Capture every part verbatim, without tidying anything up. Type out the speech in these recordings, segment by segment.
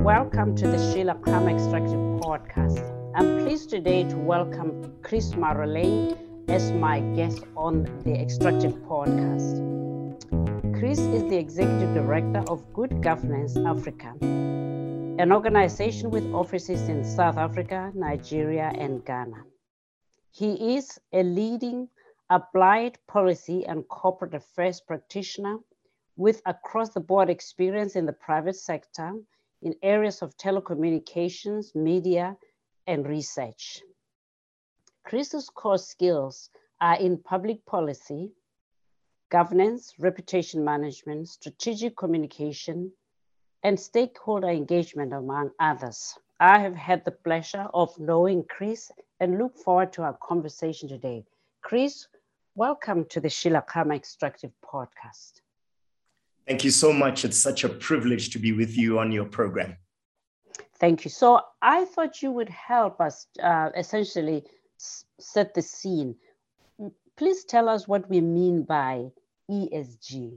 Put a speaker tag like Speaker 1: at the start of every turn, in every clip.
Speaker 1: Welcome to the Sheila Khama Extractive Podcast. I'm pleased today to welcome Chris Marolane as my guest on the Extractive Podcast. Chris is the Executive Director of Good Governance Africa, an organization with offices in South Africa, Nigeria, and Ghana. He is a leading applied policy and corporate affairs practitioner with across-the-board experience in the private sector in areas of telecommunications, media, and research. Chris's core skills are in public policy, governance, reputation management, strategic communication, and stakeholder engagement, among others. I have had the pleasure of knowing Chris and look forward to our conversation today. Chris, welcome to the Sheila Khama Extractive Podcast.
Speaker 2: Thank you so much. It's such a privilege to be with you on your program.
Speaker 1: Thank you. So I thought you would help us uh, essentially s- set the scene. Please tell us what we mean by E S G.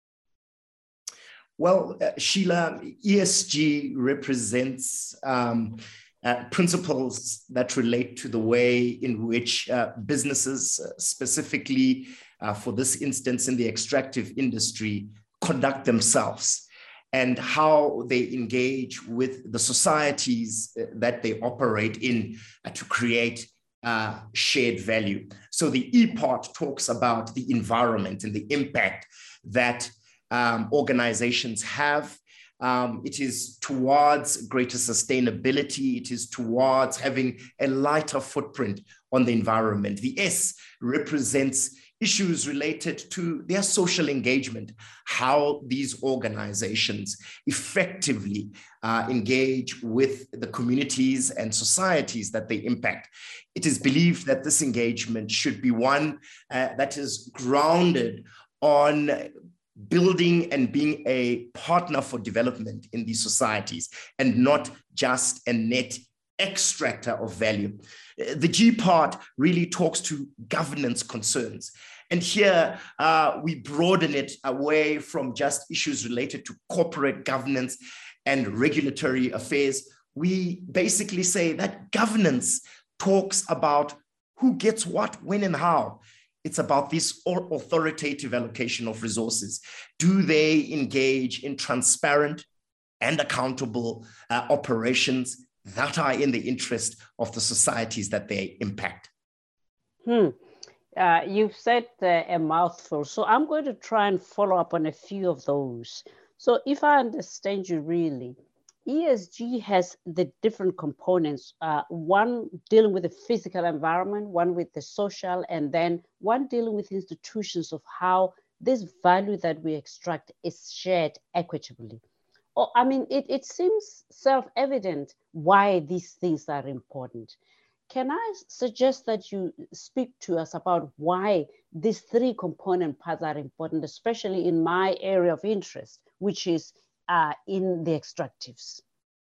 Speaker 2: Well, uh, Sheila, E S G represents um, uh, principles that relate to the way in which uh, businesses, uh, specifically uh, for this instance in the extractive industry, conduct themselves and how they engage with the societies that they operate in uh, to create uh, shared value. So the E part talks about the environment and the impact that um, organizations have. Um, it is towards greater sustainability. It is towards having a lighter footprint on the environment. The S represents issues related to their social engagement, how these organizations effectively uh, engage with the communities and societies that they impact. It is believed that this engagement should be one uh, that is grounded on building and being a partner for development in these societies and not just a net extractor of value. The G part really talks to governance concerns. And here uh, we broaden it away from just issues related to corporate governance and regulatory affairs. We basically say that governance talks about who gets what, when, and how. It's about this authoritative allocation of resources. Do they engage in transparent and accountable uh, operations that are in the interest of the societies that they impact?
Speaker 1: Hmm. Uh, you've said uh, a mouthful, so I'm going to try and follow up on a few of those. So if I understand you really, E S G has the different components, uh, one dealing with the physical environment, one with the social, and then one dealing with institutions of how this value that we extract is shared equitably. Oh, I mean, it, it seems self-evident why these things are important. Can I suggest that you speak to us about why these three component parts are important, especially in my area of interest, which is uh, in the extractives?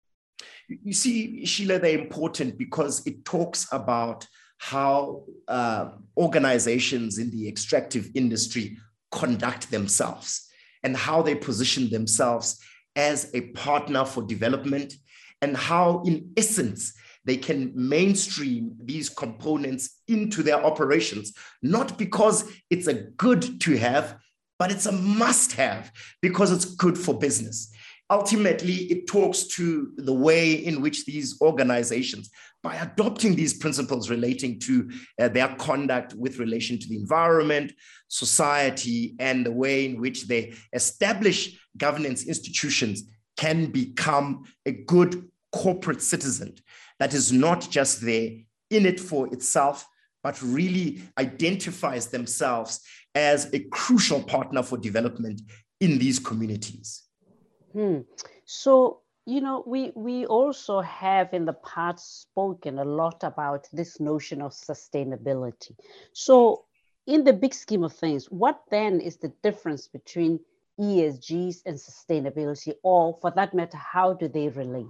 Speaker 2: You see, Sheila, they're important because it talks about how uh, organizations in the extractive industry conduct themselves and how they position themselves as a partner for development, and how, in essence, they can mainstream these components into their operations, not because it's a good to have, but it's a must have because it's good for business. Ultimately, it talks to the way in which these organizations, by adopting these principles relating to uh, their conduct with relation to the environment, society, and the way in which they establish governance institutions, can become a good corporate citizen that is not just there in it for itself, but really identifies themselves as a crucial partner for development in these communities.
Speaker 1: Hmm. So, you know, we, we also have in the past spoken a lot about this notion of sustainability. So in the big scheme of things, what then is the difference between E S Gs and sustainability, or for that matter, how do they relate?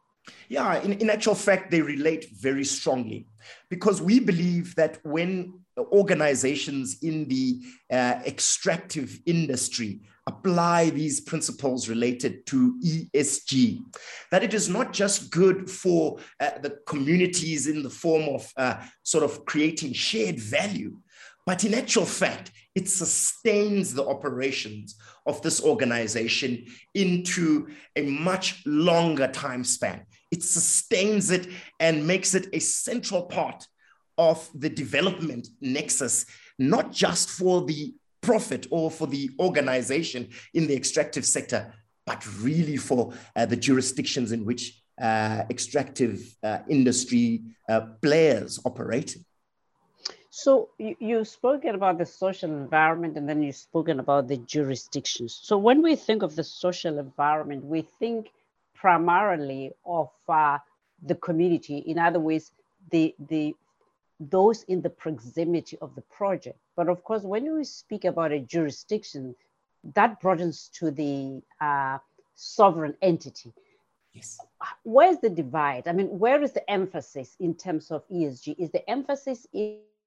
Speaker 2: Yeah, in, in actual fact, they relate very strongly because we believe that when organizations in the uh, extractive industry apply these principles related to E S G, that it is not just good for uh, the communities in the form of uh, sort of creating shared value, but in actual fact, it sustains the operations of this organization into a much longer time span. It sustains it and makes it a central part of the development nexus, not just for the profit or for the organization in the extractive sector, but really for uh, the jurisdictions in which uh, extractive uh, industry uh, players operate.
Speaker 1: So you, you've spoken about the social environment, and then you've spoken about the jurisdictions. So when we think of the social environment, we think primarily of uh, the community. In other words, the, the those in the proximity of the project. But of course, when we speak about a jurisdiction, that broadens to the uh, sovereign entity.
Speaker 2: Yes.
Speaker 1: Where's the divide? I mean, where is the emphasis in terms of E S G? Is the emphasis in,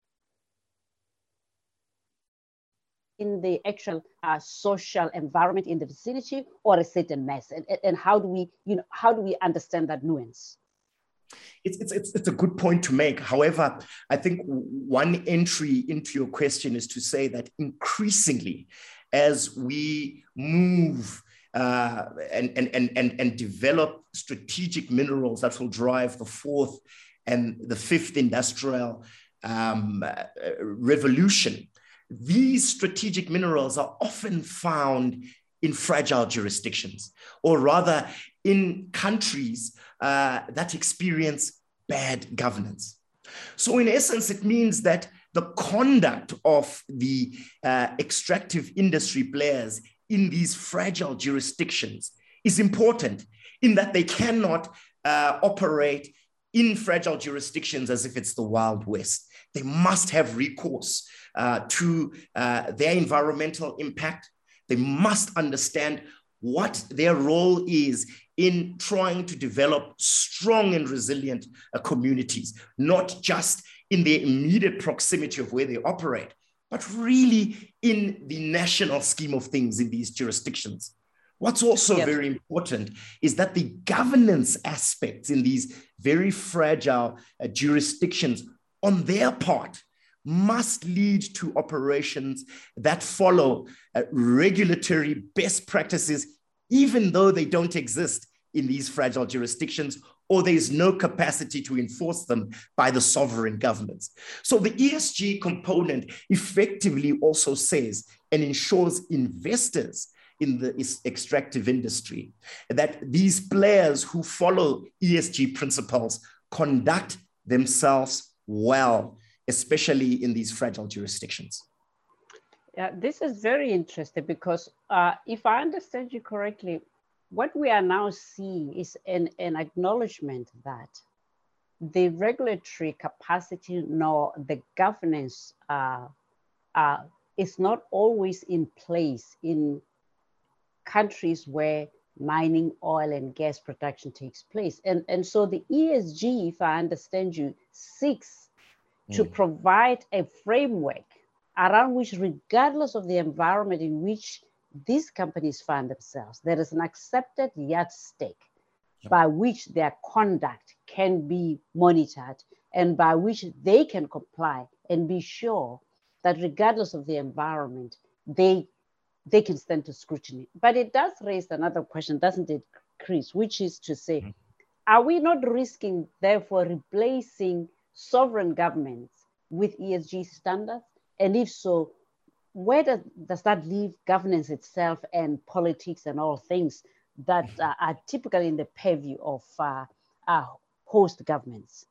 Speaker 1: in the actual uh, social environment in the vicinity, or a certain mass? And, and how do we, you know, how do we understand that nuance?
Speaker 2: It's, it's, it's a good point to make. However, I think one entry into your question is to say that increasingly, as we move uh, and, and, and, and, and develop strategic minerals that will drive the fourth and the fifth industrial um, uh, revolution, these strategic minerals are often found in fragile jurisdictions, or rather in countries uh, that experience bad governance. So in essence, it means that the conduct of the uh, extractive industry players in these fragile jurisdictions is important, in that they cannot uh, operate in fragile jurisdictions as if it's the Wild West. They must have recourse uh, to uh, their environmental impact. They must understand what their role is in trying to develop strong and resilient uh, communities, not just in the immediate proximity of where they operate, but really in the national scheme of things in these jurisdictions. What's also yes. very important is that the governance aspects in these very fragile uh, jurisdictions on their part must lead to operations that follow uh, regulatory best practices, even though they don't exist in these fragile jurisdictions, or there is no capacity to enforce them by the sovereign governments. So the E S G component effectively also says and ensures investors in the extractive industry that these players who follow E S G principles conduct themselves well, especially in these fragile jurisdictions.
Speaker 1: Yeah, this is very interesting because uh, if I understand you correctly, what we are now seeing is an, an acknowledgement that the regulatory capacity nor the governance uh, uh, is not always in place in countries where mining, oil and gas production takes place. And, and so the E S G, if I understand you, seeks mm. to provide a framework around which, regardless of the environment in which these companies find themselves, there is an accepted yardstick yep. by which their conduct can be monitored and by which they can comply and be sure that regardless of the environment, they, they can stand to scrutiny. But it does raise another question, doesn't it, Chris, which is to say, mm-hmm. are we not risking, therefore, replacing sovereign governments with E S G standards? And if so, where does, does that leave governance itself and politics and all things that uh, are typically in the purview of uh, uh, host governments?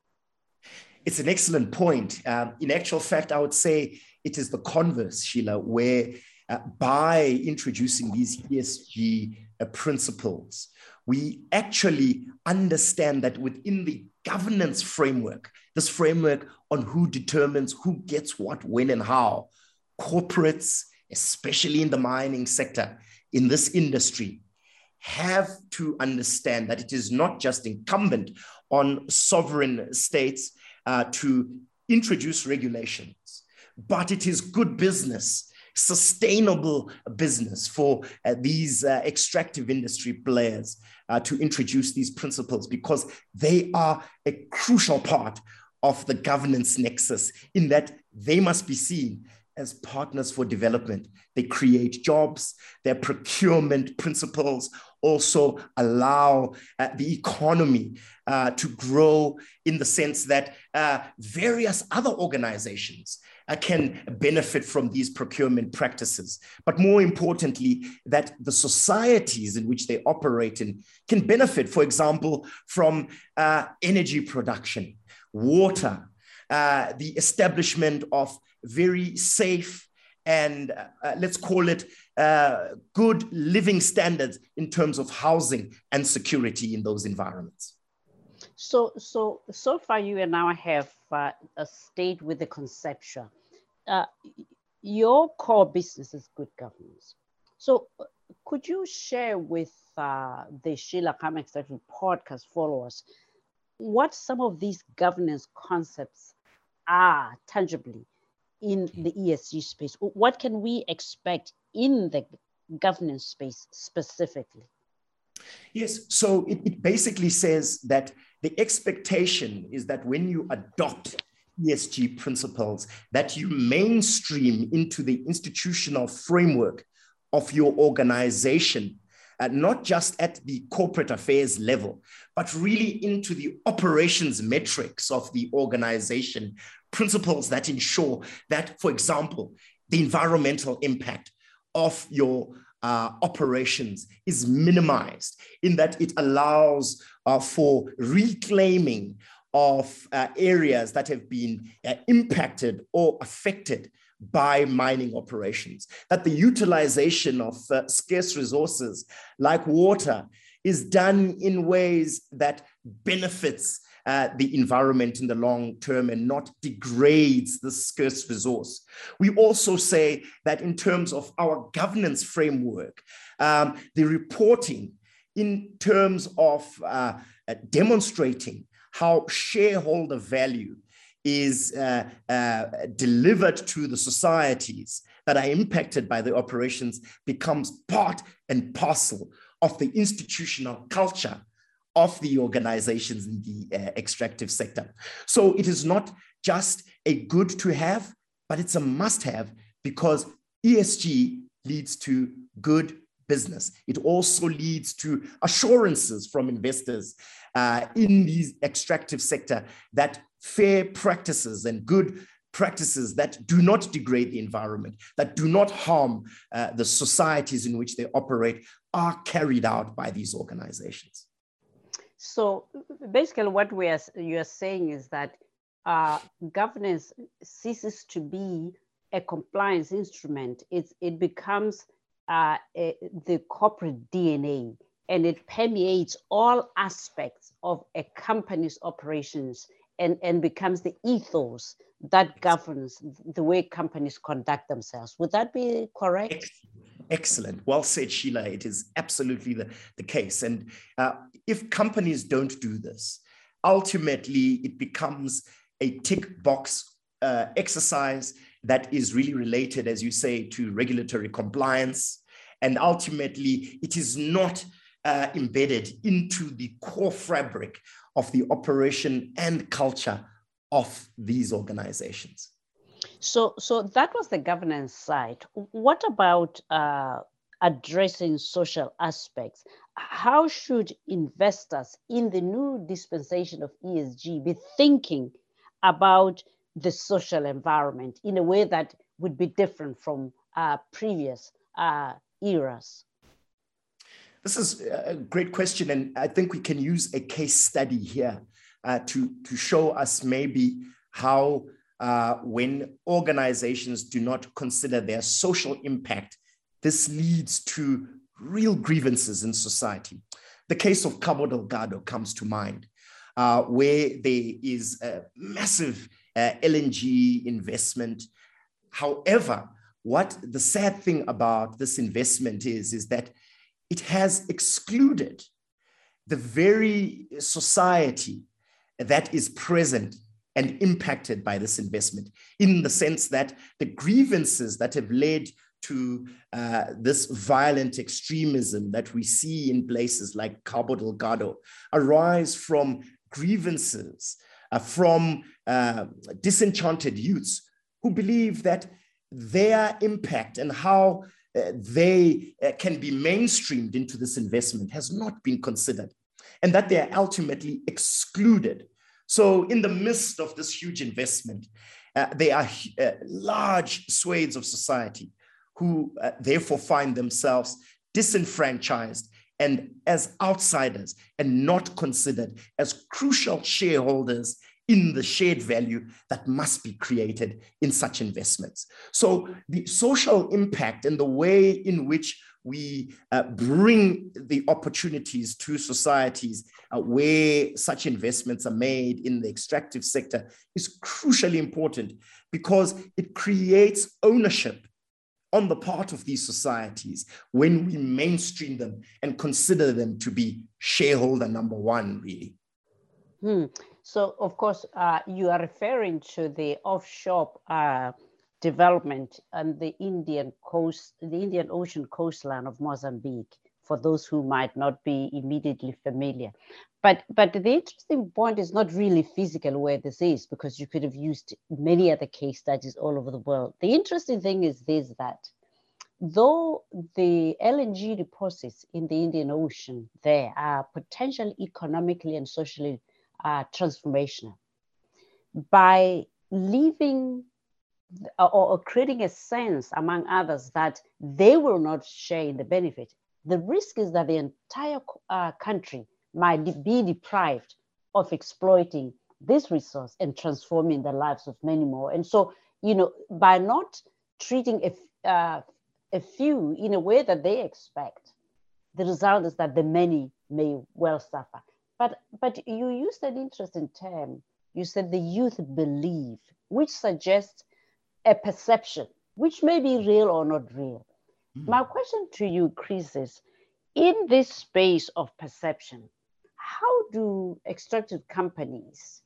Speaker 2: It's an excellent point. Um, in actual fact, I would say it is the converse, Sheila, where uh, by introducing these E S G uh, principles, we actually understand that within the governance framework, this framework on who determines who gets what, when, and how, corporates, especially in the mining sector, in this industry, have to understand that it is not just incumbent on sovereign states uh, to introduce regulations, but it is good business, sustainable business for uh, these uh, extractive industry players uh, to introduce these principles, because they are a crucial part of the governance nexus, in that they must be seen as partners for development. They create jobs. Their procurement principles also allow uh, the economy uh, to grow, in the sense that uh, various other organizations uh, can benefit from these procurement practices. But more importantly, that the societies in which they operate in can benefit, for example, from uh, energy production, water, uh, the establishment of very safe and uh, let's call it uh, good living standards in terms of housing and security in those environments.
Speaker 1: So, so, so far you and I have uh, stayed with the conception. Uh, your core business is good governance. So could you share with uh, the Sheila Khama Extraction podcast followers what some of these governance concepts are tangibly in the E S G space? What can we expect in the governance space specifically?
Speaker 2: Yes, so it, it basically says that the expectation is that when you adopt E S G principles, that you mainstream into the institutional framework of your organization, uh, not just at the corporate affairs level, but really into the operations metrics of the organization, principles that ensure that, for example, the environmental impact of your uh, operations is minimized, in that it allows uh, for reclaiming of uh, areas that have been uh, impacted or affected by mining operations, that the utilization of uh, scarce resources like water is done in ways that benefits uh, the environment in the long term and not degrades the scarce resource. We also say that in terms of our governance framework, um, the reporting in terms of uh, uh, demonstrating how shareholder value is uh, uh, delivered to the societies that are impacted by the operations becomes part and parcel of the institutional culture of the organizations in the uh, extractive sector. So it is not just a good to have, but it's a must have, because E S G leads to good business. It also leads to assurances from investors uh, in the extractive sector that fair practices and good practices that do not degrade the environment, that do not harm uh, the societies in which they operate, are carried out by these organizations.
Speaker 1: So basically what we are, you are saying is that uh, governance ceases to be a compliance instrument. It's, it becomes uh, a, the corporate D N A, and it permeates all aspects of a company's operations and, and becomes the ethos that governs the way companies conduct themselves. Would that be correct?
Speaker 2: Excellent. Excellent. Well said, Sheila. It is absolutely the, the case. And uh, if companies don't do this, ultimately it becomes a tick box uh, exercise that is really related, as you say, to regulatory compliance. And ultimately it is not uh, embedded into the core fabric of the operation and culture of these organizations.
Speaker 1: So, so that was the governance side. What about uh, addressing social aspects? How should investors in the new dispensation of E S G be thinking about the social environment in a way that would be different from uh, previous uh, eras?
Speaker 2: This is a great question, and I think we can use a case study here uh, to, to show us maybe how uh, when organizations do not consider their social impact, this leads to real grievances in society. The case of Cabo Delgado comes to mind, uh, where there is a massive uh, L N G investment. However, what the sad thing about this investment is, is that it has excluded the very society that is present and impacted by this investment, in the sense that the grievances that have led to uh, this violent extremism that we see in places like Cabo Delgado arise from grievances uh, from uh, disenchanted youths who believe that their impact and how uh, they uh, can be mainstreamed into this investment has not been considered, and that they are ultimately excluded. So in the midst of this huge investment, uh, there are uh, large swathes of society who uh, therefore find themselves disenfranchised and as outsiders and not considered as crucial shareholders in the shared value that must be created in such investments. So the social impact and the way in which we uh, bring the opportunities to societies uh, where such investments are made in the extractive sector is crucially important, because it creates ownership on the part of these societies when we mainstream them and consider them to be shareholder number one, really.
Speaker 1: Hmm. So, of course, uh, you are referring to the offshore uh, development on the Indian coast, the Indian Ocean coastline of Mozambique, for those who might not be immediately familiar. But, but the interesting point is not really physical where this is, because you could have used many other case studies all over the world. The interesting thing is this, that though the L N G deposits in the Indian Ocean there are potentially economically and socially uh, transformational, by leaving or, or creating a sense among others that they will not share in the benefit, the risk is that the entire uh, country might be deprived of exploiting this resource and transforming the lives of many more. And so, you know, by not treating a, uh, a few in a way that they expect, the result is that the many may well suffer. But, but you used an interesting term. You said the youth believe, which suggests a perception, which may be real or not real. Mm. My question to you, Chris, is, in this space of perception, how do extractive companies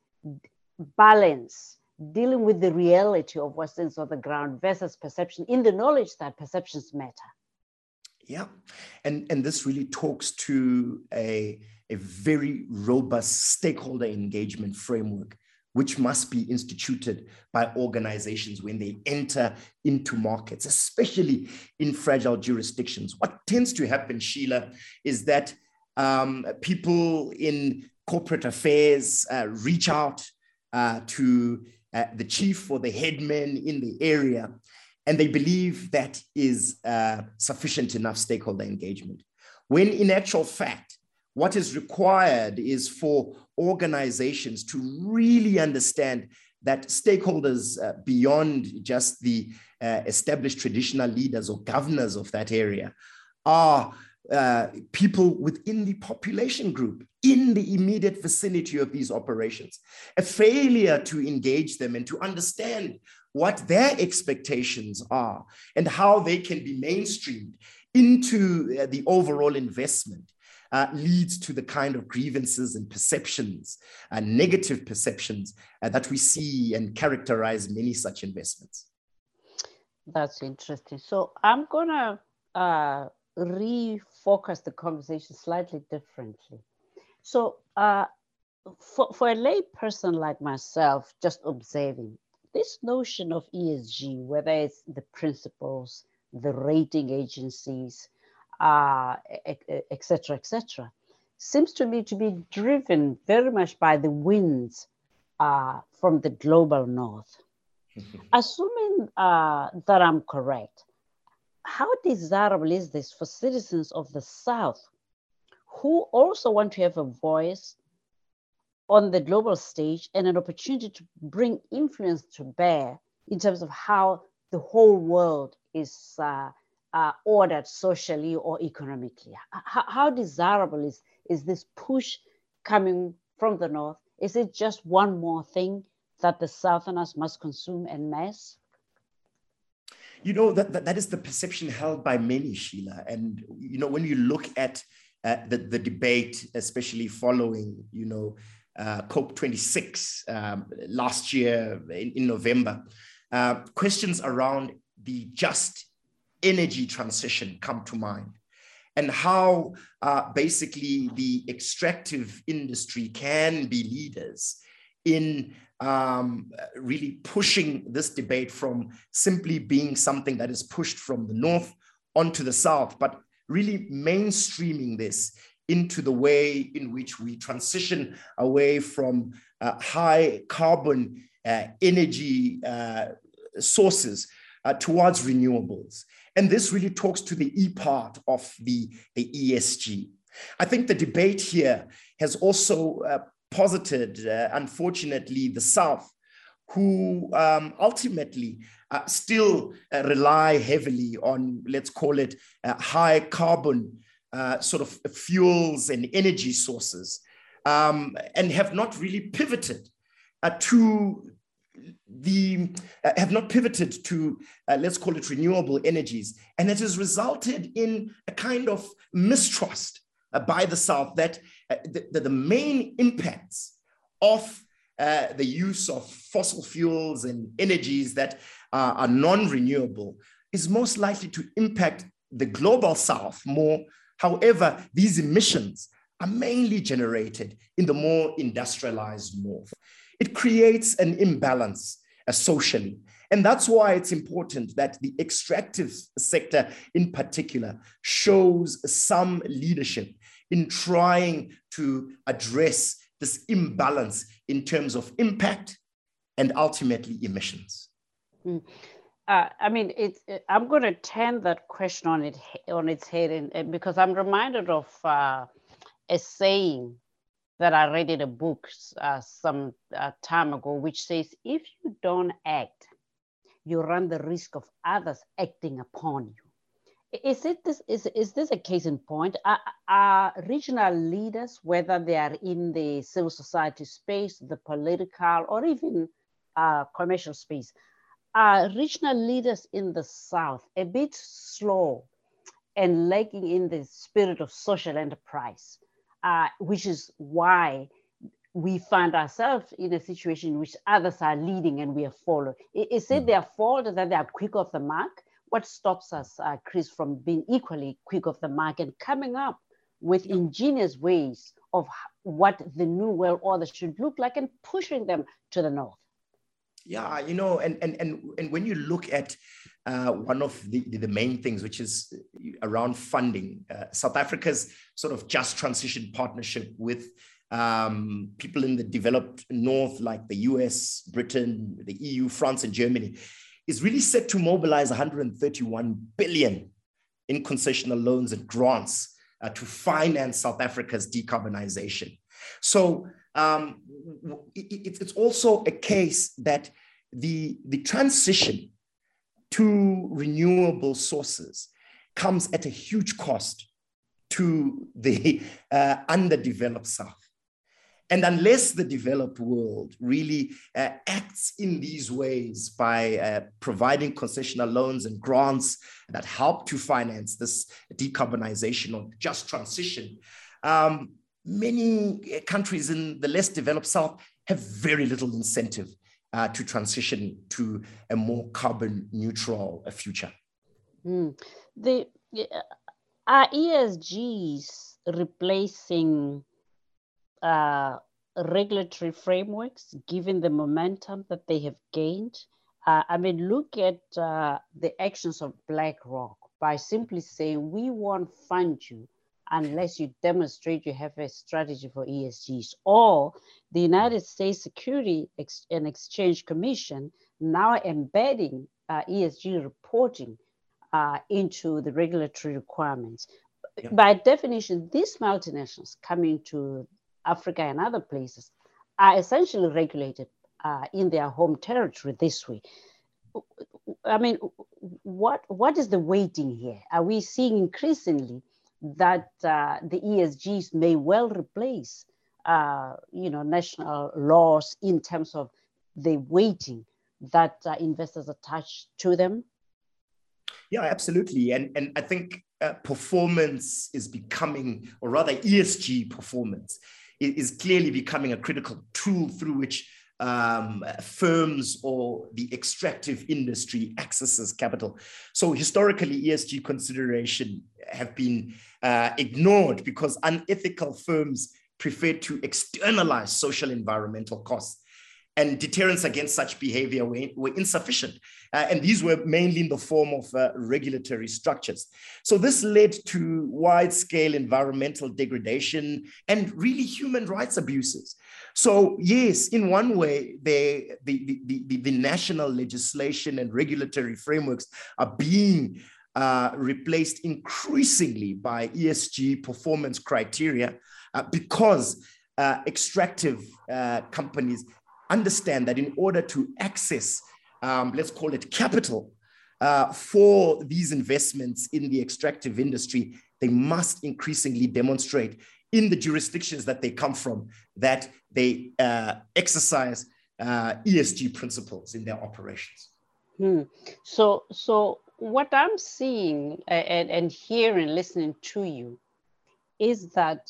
Speaker 1: balance dealing with the reality of what's on the ground versus perception, in the knowledge that perceptions matter?
Speaker 2: Yeah, and, and this really talks to a, a very robust stakeholder engagement framework, which must be instituted by organizations when they enter into markets, especially in fragile jurisdictions. What tends to happen, Sheila, is that um, people in corporate affairs uh, reach out uh, to uh, the chief or the headman in the area, and they believe that is uh, sufficient enough stakeholder engagement. When in actual fact, what is required is for organizations to really understand that stakeholders uh, beyond just the uh, established traditional leaders or governors of that area are uh, people within the population group in the immediate vicinity of these operations. A failure to engage them and to understand what their expectations are and how they can be mainstreamed into uh, the overall investment Uh, leads to the kind of grievances and perceptions, uh, negative perceptions uh, that we see and characterize many such investments.
Speaker 1: That's interesting. So I'm going to uh, refocus the conversation slightly differently. So uh, for, for a lay person like myself, just observing, this notion of E S G, whether it's the principles, the rating agencies, uh, et cetera, et cetera, seems to me to be driven very much by the winds uh, from the global north. Assuming uh, that I'm correct, how desirable is this for citizens of the South who also want to have a voice on the global stage and an opportunity to bring influence to bear in terms of how the whole world is uh, Uh, ordered socially or economically? How, how desirable is, is this push coming from the North? Is it just one more thing that the Southerners must consume en masse?
Speaker 2: You know, that, that, that is the perception held by many, Sheila. And, you know, when you look at uh, the, the debate, especially following, you know, uh, COP twenty-six um, last year in, in November, uh, questions around the just energy transition come to mind, and how uh, basically the extractive industry can be leaders in um, really pushing this debate from simply being something that is pushed from the north onto the south, but really mainstreaming this into the way in which we transition away from uh, high carbon uh, energy uh, sources uh, towards renewables. And this really talks to the E part of the, the E S G. I think the debate here has also uh, posited, uh, unfortunately, the South, who um, ultimately uh, still uh, rely heavily on, let's call it, uh, high carbon uh, sort of fuels and energy sources, um, and have not really pivoted uh, to the, uh, have not pivoted to, uh, let's call it, renewable energies. And it has resulted in a kind of mistrust uh, by the South that uh, the, the main impacts of Uh, the use of fossil fuels and energies that uh, are non-renewable is most likely to impact the global South more. However, these emissions are mainly generated in the more industrialized North. It creates an imbalance uh, socially. And that's why it's important that the extractive sector in particular shows some leadership in trying to address this imbalance in terms of impact and ultimately emissions.
Speaker 1: Mm. Uh, I mean, it, it, I'm going to turn that question on it on its head, and, and because I'm reminded of uh, a saying that I read in a book uh, some uh, time ago, which says, "If you don't act, you run the risk of others acting upon you." Is it this? Is is this a case in point? Are, are regional leaders, whether they are in the civil society space, the political, or even uh, commercial space, are regional leaders in the South a bit slow and lacking in the spirit of social enterprise, uh, which is why we find ourselves in a situation in which others are leading and we are following? Is it their fault that they are quick off the mark? What stops us, uh, Chris, from being equally quick off the mark and coming up with ingenious ways of what the new world order should look like and pushing them to the north?
Speaker 2: Yeah, you know, and and and, and when you look at uh, one of the, the main things, which is around funding, uh, South Africa's sort of just transition partnership with um, people in the developed north, like the U S, Britain, the E U, France, and Germany, is really set to mobilize one hundred thirty-one billion in concessional loans and grants uh, to finance South Africa's decarbonization. So um, it, it's also a case that the, the transition to renewable sources comes at a huge cost to the uh, underdeveloped South. And unless the developed world really uh, acts in these ways by uh, providing concessional loans and grants that help to finance this decarbonization or just transition, um, many countries in the less developed South have very little incentive uh, to transition to a more carbon neutral uh, future.
Speaker 1: Mm. The, are E S Gs replacing Uh, regulatory frameworks, given the momentum that they have gained? Uh, I mean, look at uh, the actions of BlackRock by simply saying, we won't fund you unless you demonstrate you have a strategy for E S Gs. Or the United States Security and Exchange Commission now embedding uh, E S G reporting uh, into the regulatory requirements. Yeah. By definition, these multinationals coming to Africa and other places are essentially regulated uh, in their home territory this way. I mean, what what is the weighting here? Are we seeing increasingly that uh, the E S Gs may well replace, uh, you know, national laws in terms of the weighting that uh, investors attach to them?
Speaker 2: Yeah, absolutely. And, and I think uh, performance is becoming, or rather E S G performance, is clearly becoming a critical tool through which um, firms or the extractive industry accesses capital. So historically, E S G consideration have been uh, ignored because unethical firms prefer to externalize social environmental costs, and deterrence against such behavior were, were insufficient. Uh, and these were mainly in the form of uh, regulatory structures. So this led to wide-scale environmental degradation and really human rights abuses. So yes, in one way, they, the, the, the, the national legislation and regulatory frameworks are being uh, replaced increasingly by E S G performance criteria uh, because uh, extractive uh, companies understand that in order to access, um, let's call it capital, uh, for these investments in the extractive industry, they must increasingly demonstrate in the jurisdictions that they come from that they uh, exercise uh, E S G principles in their operations.
Speaker 1: Hmm. So, so what I'm seeing and, and hearing, listening to you, is that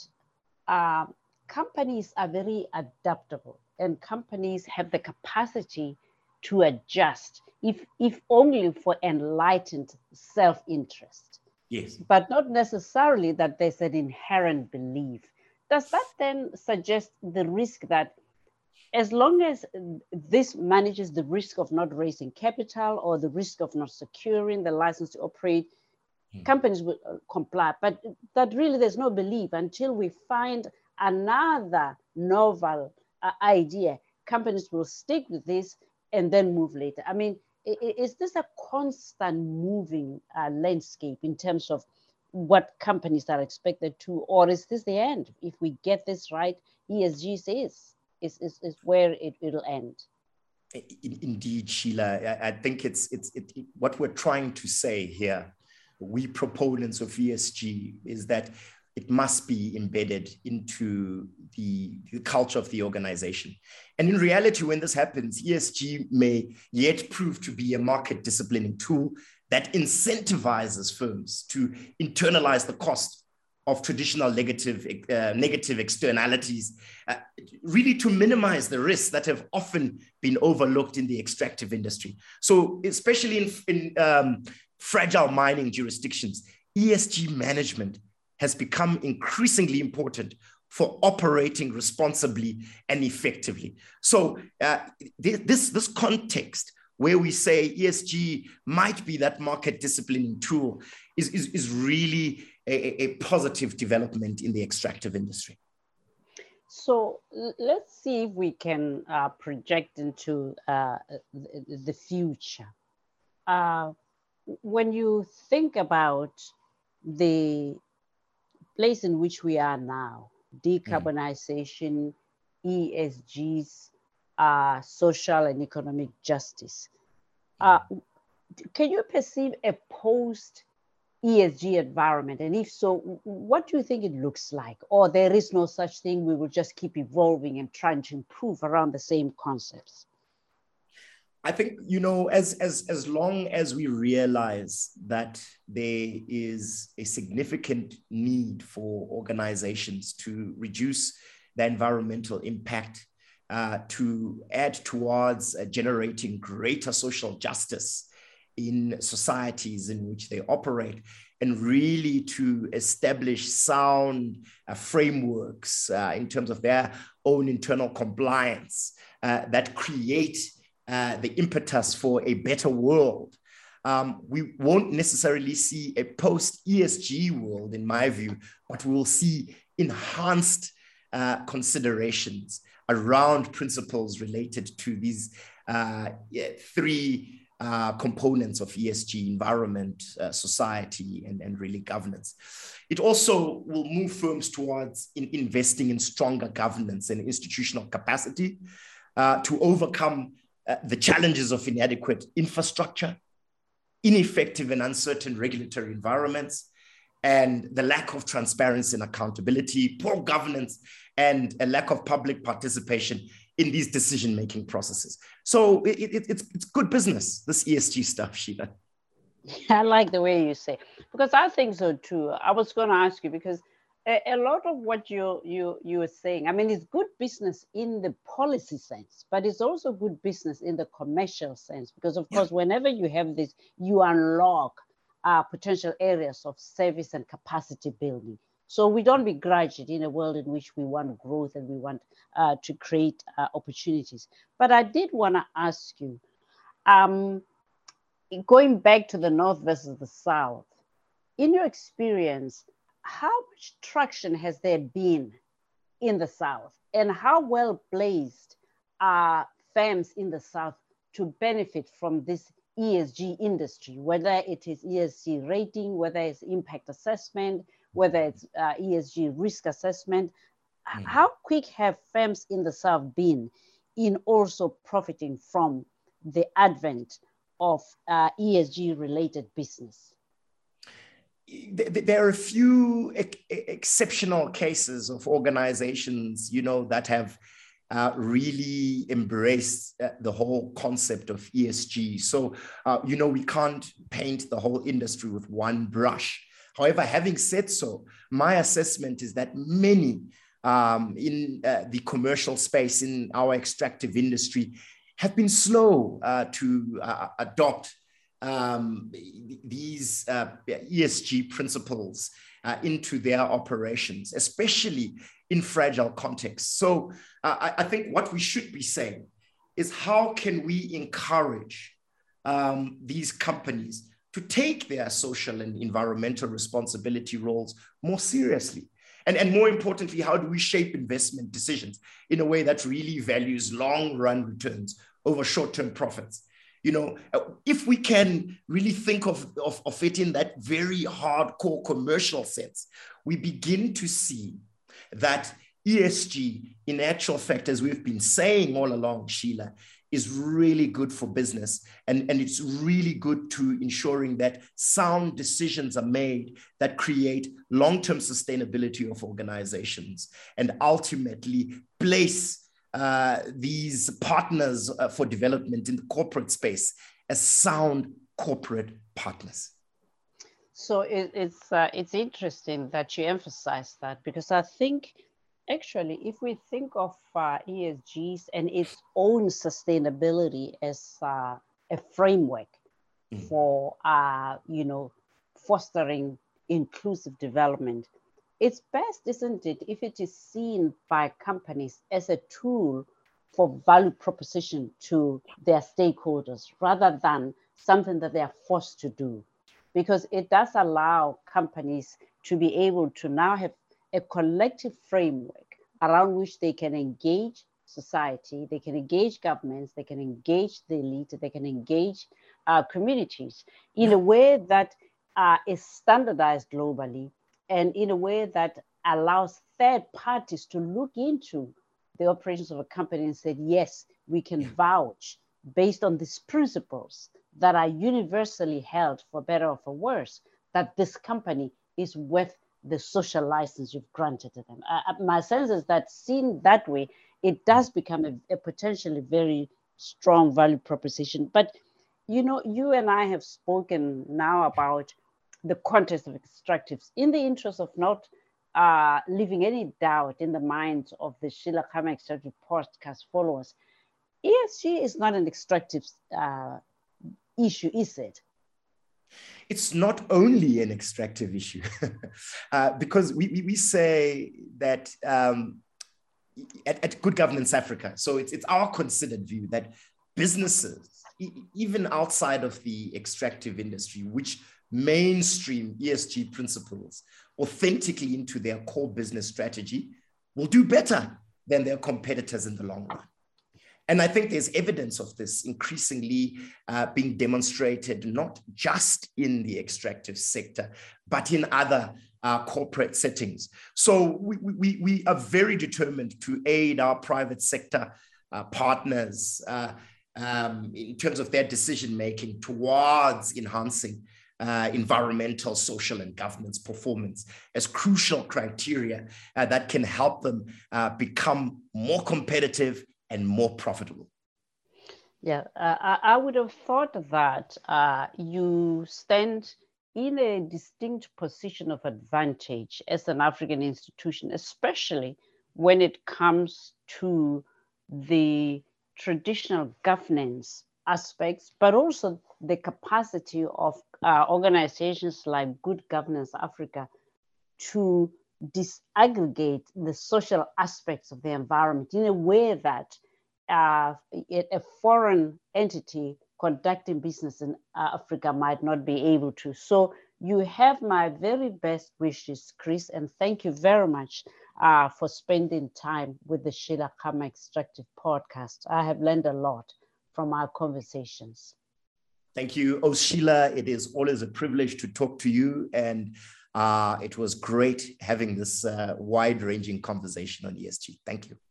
Speaker 1: uh, companies are very adaptable. And companies have the capacity to adjust, if, if only for enlightened self-interest.
Speaker 2: Yes.
Speaker 1: But not necessarily that there's an inherent belief. Does that then suggest the risk that as long as this manages the risk of not raising capital or the risk of not securing the license to operate, hmm. companies will comply, but that really there's no belief until we find another novel Uh, idea, companies will stick with this and then move later. I mean, is this a constant moving uh, landscape in terms of what companies are expected to, or is this the end? If we get this right, E S G is, is, is, is where it, it'll end.
Speaker 2: Indeed, Sheila, I, I think it's, it's it, it, what we're trying to say here, we proponents of E S G, is that it must be embedded into the, the culture of the organization. And in reality, when this happens, E S G may yet prove to be a market disciplining tool that incentivizes firms to internalize the cost of traditional negative, uh, negative externalities, uh, really to minimize the risks that have often been overlooked in the extractive industry. So especially in, in um, fragile mining jurisdictions, E S G management has become increasingly important for operating responsibly and effectively. So uh, this, this context where we say E S G might be that market disciplining tool is, is, is really a, a positive development in the extractive industry.
Speaker 1: So let's see if we can uh, project into uh, the, the future. Uh, when you think about the place in which we are now, decarbonization, mm. E S Gs, uh, social and economic justice, uh, can you perceive a post-E S G environment? And if so, what do you think it looks like? Or there is no such thing, we will just keep evolving and trying to improve around the same concepts?
Speaker 2: I think, you know, as, as, as long as we realize that there is a significant need for organizations to reduce the environmental impact, uh, to add towards uh, generating greater social justice in societies in which they operate, and really to establish sound uh, frameworks uh, in terms of their own internal compliance uh, that create Uh, the impetus for a better world. Um, we won't necessarily see a post-E S G world, in my view, but we will see enhanced uh, considerations around principles related to these uh, yeah, three uh, components of E S G: environment, uh, society, and, and really governance. It also will move firms towards in investing in stronger governance and institutional capacity uh, to overcome Uh, the challenges of inadequate infrastructure, ineffective and uncertain regulatory environments, and the lack of transparency and accountability, poor governance, and a lack of public participation in these decision-making processes. So it, it, it's, it's good business, this E S G stuff, Sheila.
Speaker 1: I like the way you say, because I think so too. I was going to ask you, because a, a lot of what you you you were saying, I mean, it's good business in the policy sense, but it's also good business in the commercial sense, because of course, whenever you have this, you unlock uh, potential areas of service and capacity building. So we don't begrudge it in a world in which we want growth and we want uh, to create uh, opportunities. But I did want to ask you, um, going back to the North versus the South, in your experience, how much traction has there been in the South, and how well placed are firms in the South to benefit from this E S G industry, whether it is E S G rating, whether it's impact assessment, whether it's uh, E S G risk assessment? Mm. How quick have firms in the South been in also profiting from the advent of uh, E S G related business?
Speaker 2: There are a few ex exceptional cases of organizations, you know, that have uh, really embraced uh, the whole concept of E S G. So, uh, you know, we can't paint the whole industry with one brush. However, having said so, my assessment is that many um, in uh, the commercial space, in our extractive industry, have been slow uh, to uh, adopt Um, these uh, E S G principles uh, into their operations, especially in fragile contexts. So uh, I, I think what we should be saying is, how can we encourage um, these companies to take their social and environmental responsibility roles more seriously? And, and more importantly, how do we shape investment decisions in a way that really values long-run returns over short-term profits? You know, if we can really think of, of, of it in that very hardcore commercial sense, we begin to see that E S G, in actual fact, as we've been saying all along, Sheila, is really good for business. And, and it's really good to ensuring that sound decisions are made that create long-term sustainability of organizations and ultimately place Uh, these partners uh, for development in the corporate space as sound corporate partners.
Speaker 1: So it, it's uh, it's interesting that you emphasize that, because I think actually, if we think of uh, E S Gs and its own sustainability as uh, a framework mm. for uh, you know fostering inclusive development, it's best, isn't it, if it is seen by companies as a tool for value proposition to their stakeholders, rather than something that they are forced to do. Because it does allow companies to be able to now have a collective framework around which they can engage society, they can engage governments, they can engage the elite, they can engage uh, communities in a way that uh, is standardized globally, and in a way that allows third parties to look into the operations of a company and say, yes, we can vouch based on these principles that are universally held, for better or for worse, that this company is worth the social license you've granted to them. Uh, my sense is that seen that way, it does become a, a potentially very strong value proposition. But, you know, you and I have spoken now about the context of extractives in the interest of not uh, leaving any doubt in the minds of the Sheila Khama Extractive Podcast followers. E S G is not an extractive uh, issue, is it?
Speaker 2: It's not only an extractive issue, uh, because we, we, we say that um, at, at Good Governance Africa, so it's, it's our considered view that businesses, e even outside of the extractive industry, which mainstream E S G principles authentically into their core business strategy, will do better than their competitors in the long run. And I think there's evidence of this increasingly uh, being demonstrated, not just in the extractive sector, but in other uh, corporate settings. So we, we, we are very determined to aid our private sector uh, partners uh, um, in terms of their decision-making towards enhancing uh, environmental, social, and governance performance as crucial criteria uh, that can help them uh, become more competitive and more profitable.
Speaker 1: Yeah, uh, I would have thought that uh, you stand in a distinct position of advantage as an African institution, especially when it comes to the traditional governance aspects, but also the capacity of uh, organizations like Good Governance Africa to disaggregate the social aspects of the environment in a way that uh, a foreign entity conducting business in uh, Africa might not be able to. So you have my very best wishes, Chris, and thank you very much uh, for spending time with the Sheila Khama Extractive Podcast. I have learned a lot from our conversations.
Speaker 2: Thank you, oh, Sheila. It is always a privilege to talk to you, and uh, it was great having this uh, wide-ranging conversation on E S G. Thank you.